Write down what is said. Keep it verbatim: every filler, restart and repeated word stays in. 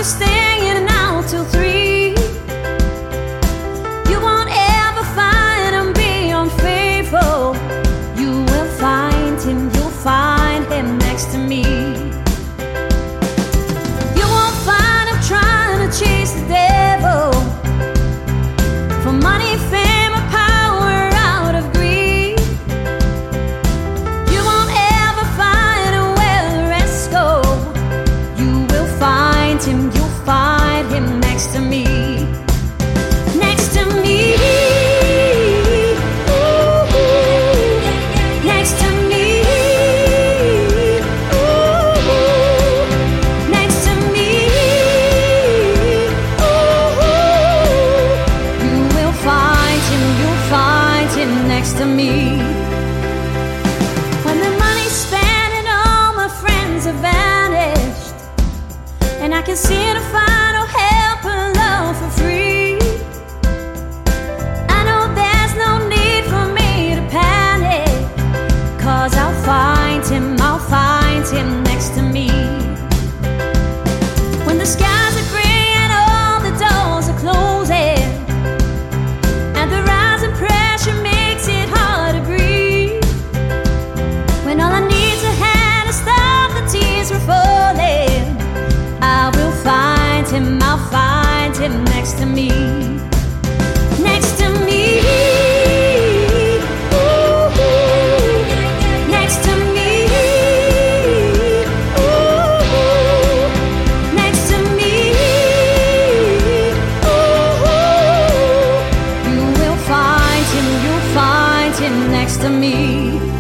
staying out till three. You won't ever find him be unfaithful. You will find him, you'll find him next to me. You won't find him trying to chase the devil for money, fame, or power out of greed. You won't ever find him where the rest go. You will find him, you'll find him next to me. Next to me. Ooh, next to me. Ooh, next to me. Ooh, you will find him, you'll find him next to me. When the money's spent and all my friends have vanished, and I can see the final help and love for free, I know there's no need for me to panic, 'cause I'll find him, I'll find him next to me. When the skies are gray and all the doors are closing, and the rising pressure makes it hard to breathe, when all I need's a hand to stop the tears from falling, I will find him, I'll find him next to me. Next to me. Ooh, next to me. Ooh, next to me. Ooh, you will find him, you'll find him next to me.